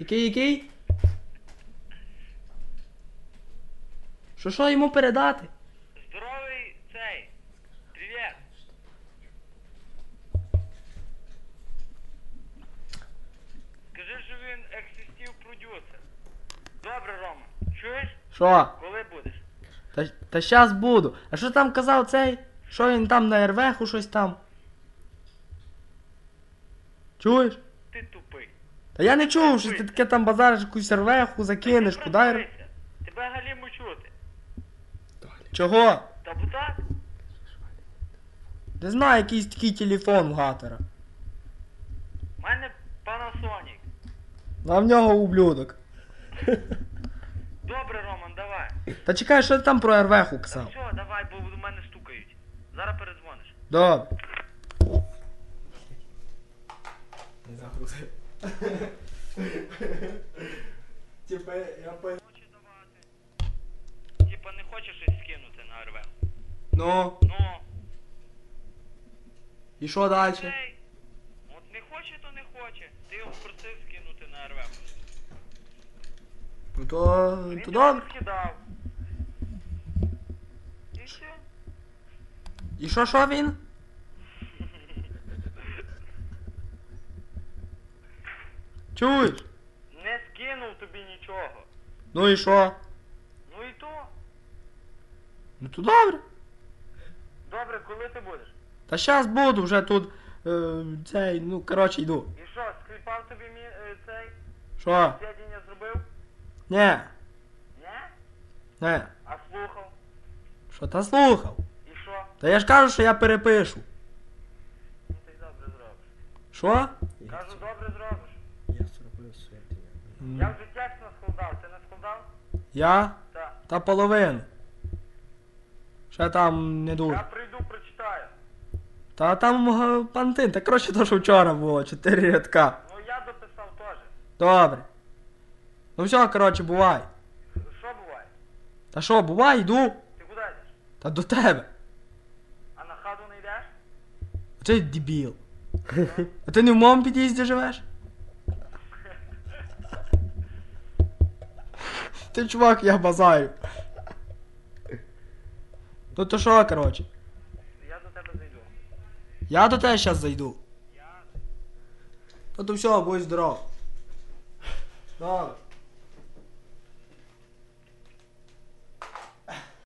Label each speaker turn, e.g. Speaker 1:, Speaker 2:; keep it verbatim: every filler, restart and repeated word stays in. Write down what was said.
Speaker 1: Який, який? Що, що йому передати?
Speaker 2: Здоровий цей. Привіт. Скажи, що він ексистів продюсер. Добре, Рома. Чуєш?
Speaker 1: Що?
Speaker 2: Коли будеш?
Speaker 1: Та, та щас буду. А що там казав цей? Що він там на ервеху щось там? Чуєш?
Speaker 2: Ти тупий.
Speaker 1: Та я не чув, що ти таке там базариш якусь ервеху, закинеш,
Speaker 2: Ти
Speaker 1: куди ер...
Speaker 2: просився. Тебе галіму чути.
Speaker 1: Чого?
Speaker 2: Та бо так?
Speaker 1: Не знаю, якийсь такий телефон в гатера.
Speaker 2: У мене Panasonic.
Speaker 1: А в нього ублюдок.
Speaker 2: Добре, Роман, давай.
Speaker 1: Та чекай, що ти там про ервеху
Speaker 2: Та
Speaker 1: казав?
Speaker 2: все, давай, бо до мене стукають. Зараз передзвониш.
Speaker 1: Добре. Не загрузив. Типа, я по...
Speaker 2: Хоче давати. Типа не хочеш щось скинути на РВ?
Speaker 1: Ну,
Speaker 2: Ну,
Speaker 1: і що далі?
Speaker 2: цей. От не хоче, то не хоче. Ти його просив скинути на РВ.
Speaker 1: Ну то...
Speaker 2: Він
Speaker 1: то
Speaker 2: тебе
Speaker 1: добре.
Speaker 2: скидав. І все.
Speaker 1: І що, що він? Чуєш?
Speaker 2: Не скинув тобі нічого.
Speaker 1: Ну і що?
Speaker 2: Ну і то.
Speaker 1: Ну то добре.
Speaker 2: Добре, коли ти будеш?
Speaker 1: Та щас буду, вже тут... Е, цей, ну, коротше, йду.
Speaker 2: І що, скліпав тобі мі, е, цей?
Speaker 1: Що?
Speaker 2: Свідення зробив?
Speaker 1: Ні,
Speaker 2: Не?
Speaker 1: не.
Speaker 2: А слухав?
Speaker 1: Що, та слухав?
Speaker 2: І що?
Speaker 1: Та я ж кажу, що я перепишу.
Speaker 2: Ну ти добре зробиш.
Speaker 1: Що?
Speaker 2: Кажу, добре зробиш.
Speaker 3: Я зроблю світлення.
Speaker 1: М,
Speaker 2: Я вже текст наскладав, ти не складав?
Speaker 1: Я?
Speaker 2: Так.
Speaker 1: Та половину. Ще там не
Speaker 2: Я
Speaker 1: дуже.
Speaker 2: прийду, прочитаю.
Speaker 1: Та там е, пантин, та коротше то, що вчора було, чотири рядка.
Speaker 2: Ну я дописав теж.
Speaker 1: Добре. Ну все, коротше, бувай.
Speaker 2: Що буває?
Speaker 1: Та що, бувай, йду.
Speaker 2: Ти куди йдеш?
Speaker 1: Та до тебе.
Speaker 2: А на хату не йдеш?
Speaker 1: Оце дебіл. А ти не в моєму під'їзді живеш? Ти чувак, я базаю. Ну то що, коротше?
Speaker 2: Я до тебе зайду.
Speaker 1: Я до тебе зараз зайду. Ну то все, будь здоров. Добре.